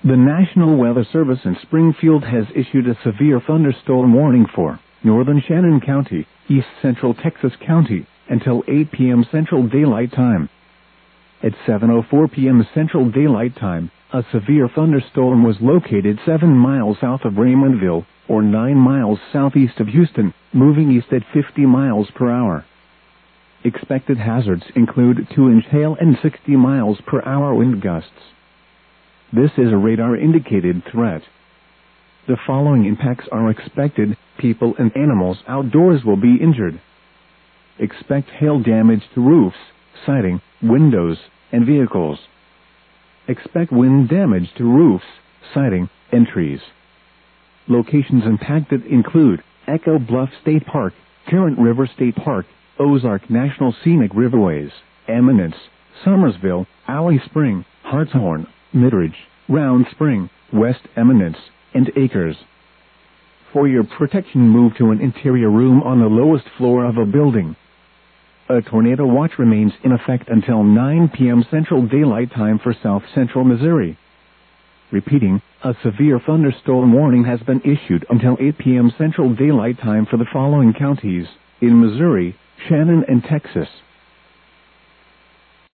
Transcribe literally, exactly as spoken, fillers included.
The National Weather Service in Springfield has issued a severe thunderstorm warning for northern Shannon County, east central Texas County, until eight p m Central Daylight Time. At seven oh four p m Central Daylight Time, a severe thunderstorm was located seven miles south of Raymondville, or nine miles southeast of Houston, moving east at fifty miles per hour. Expected hazards include two inch hail and sixty miles per hour wind gusts. This is a radar-indicated threat. The following impacts are expected: people and animals outdoors will be injured. Expect hail damage to roofs, siding, windows, and vehicles. Expect wind damage to roofs, siding, and trees. Locations impacted include Echo Bluff State Park, Tarrant River State Park, Ozark National Scenic Riverways, Eminence, Summersville, Alley Spring, Hartshorn, Midridge, Round Spring, West Eminence, and Acres. For your protection, move to an interior room on the lowest floor of a building. A tornado watch remains in effect until nine p m Central Daylight Time for South Central Missouri. Repeating, a severe thunderstorm warning has been issued until eight p m Central Daylight Time for the following counties in Missouri, Shannon, and Texas.